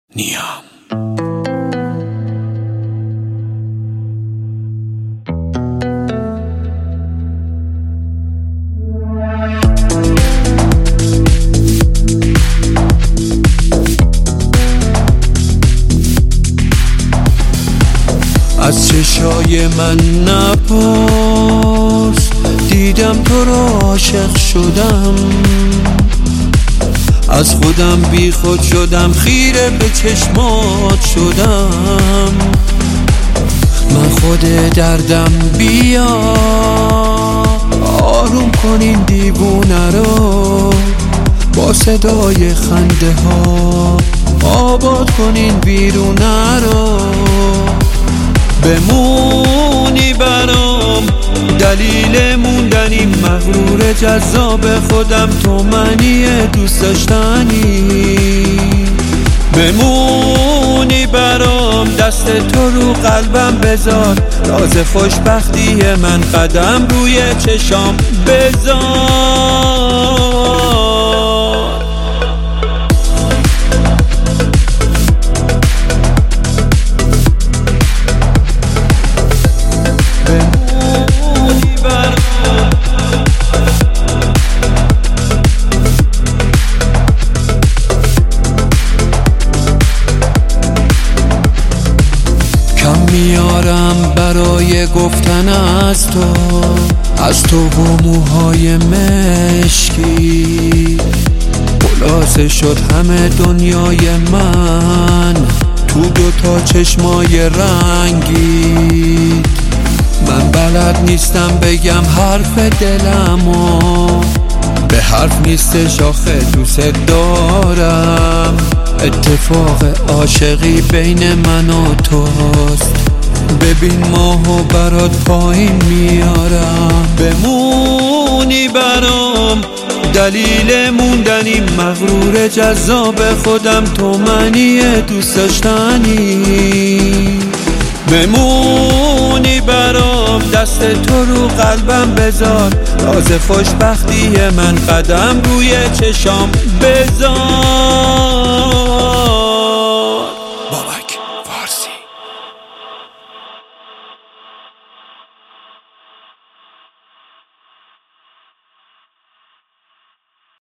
نیام. از چشای من نپرس، دیدم تو رو عاشق شدم، از خودم بی خود شدم، خیره به چشمات شدم. من خود دردم، بیا آروم کن این دیوونه رو، با صدای خنده ها آباد کن این ویرونه رو. بمونی برام دلیل موندنی، مغرور جذاب خودم، تو منی دوست داشتنی. بمونی برام دست تو رو قلبم بذار، راز خوشبختی من قدم روی چشام بذار. میارم برای گفتن از تو و موهای مشکی، خلاصه شد همه دنیای من تو دوتا چشمای رنگی. من بلد نیستم بگم حرف دلمو، به حرف نیستش آخه دوست دارم. اتفاق عاشقی بین من و توست، ببین ماهو برات پایین میارم. بمونی برام دلیل موندنی، مغرور جذاب خودم، تو منی دوست داشتنی. بمونی برام دست تو رو قلبم بذار، راز خوشبختی من قدم روی چشام بذار.